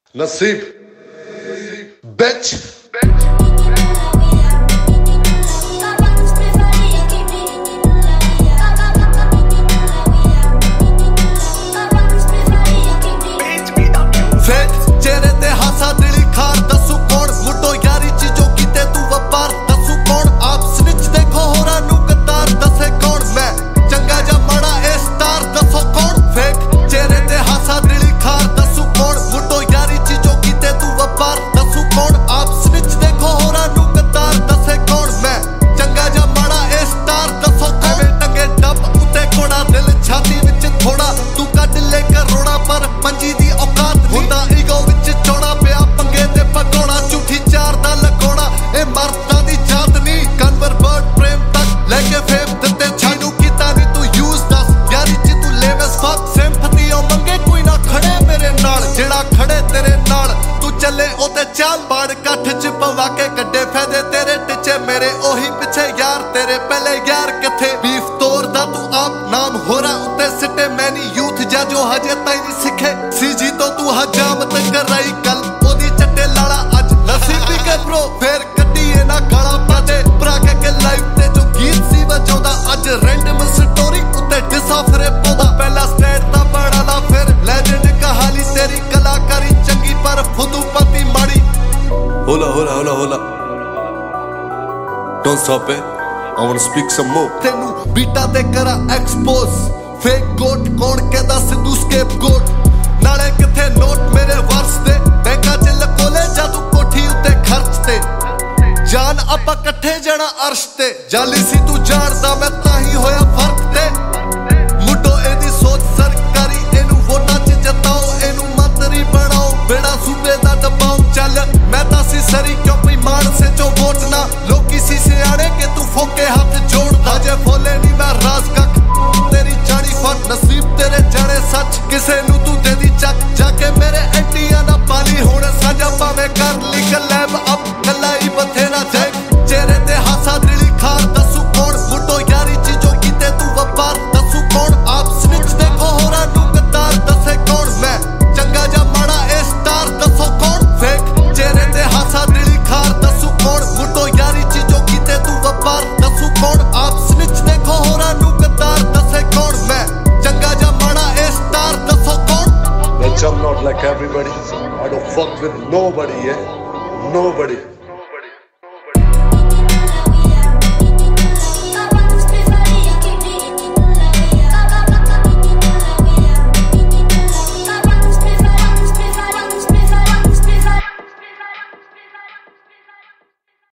नसीब bitch चेहरे ते हासा दिली खार दसू कौन मुटो यारी चीजों कीते तू व्यापार दसू कौन आप स्निच देखो होरा नू गद्दार दसे कौन मैं चंगा जा माड़ा ए स्टार दसो कौन फेक चेहरे ते हासा दिली खार दसू कौन मुटो यारी चीजों कीते तू व्यापार दसू कौन आप स्निच देखो होरा नू गद्दार दसे कौन मैं चंगा जा माड़ा ए स्टार दसो कौन टंगे डब उते कोड़ा दिल छाती विच थोड़ा तू कट ले करोड़ा पर मंजी दी औकात हुंदा ईगो विच चौड़ा पिया पंगे ते पगोड़ा झूठी चार दा लगोड़ा ए मर्दां दी जात नी कन्वर बर्ड प्रेम तक लेके फेम दिते छानू कीता नी तू यूज दस यारी च तू लेवस फक सिंपैथी ओ मंगे कोई ना खड़े मेरे नाल जेड़ा खड़े तेरे नाल तू चले ओते चाल बाड़ कठ च पवा के कड्डे फायदे तेरे टिचे मेरे ओही पिछे यार तेरे पहले यार किथे बीफ तोड़दा तू आप नाम होरा उते सिटे मैनी यूथ जा जो हजे ताई नहीं सिखे सीजी तो तू हजामत कराई कल ओदी चट्टे लाड़ा अज नसीबी के ब्रो फिर कड्डीए ना गाला पादे भरा के लाइव ते जो गीत सी वजाउंदा अज रैंडम स्टोरी उते डिसाफरे पोदा पहला स्टेट दा बड़ा ला फिर लेजेंड कहानी तेरी कलाकारी चंगी पर फुदू पति माड़ी होला don't stop it I want to speak some more तेनू बीटा ते करा एक्सपोज फेक गोट कौन कहदा सिद्धू स्केपगोट नाले किथे नोट मेरे वर्स दे बैंका च लकोले जादू कोठी उत्ते खर्च ते जान आपां कट्ठे जाना अर्श ते जाली सी तू जानदा मैं ताही होया फर्क ते मुड्डो एदी सोच सरकारी एनू वोटां च जताओ एनू मंत्री बनाओ बेड़ा सूबे दा दबाओ चल मैं तां सी सरी क्यों पई मान से जो वोट ना लोकी सी सियाणे के तू फोके हाथ जोड़दा जे बोले नी मैं राज कख तेरी जानी फट नसीब तेरे जाने सच किसे नू तू दे दी चक जाके मेरे एंटिया ना पाली हुण साजा भावे कर लीगल लैब अप कलाई बथेरा जैक चेहरे ते हासा दिली खार दसू कौन मुटो यारी चीजों कीते तू व्यापार दसू कौन आप स्निच देखो होरा नू गद्दार दसे कौन मैं चंगा जा माड़ा ए स्टार दसो कौन फेक चेहरे ते हासा दिली खार दसू कौन मुटो यारी चीजों कीते तू व्यापार दसू कौन आप स्निच देखो होरा नू गद्दार दसे कौन मैं चंगा जा माड़ा ए स्टार दसो कौन Bitch, I'm not like everybody. I don't fuck with nobody, yeah? Nobody.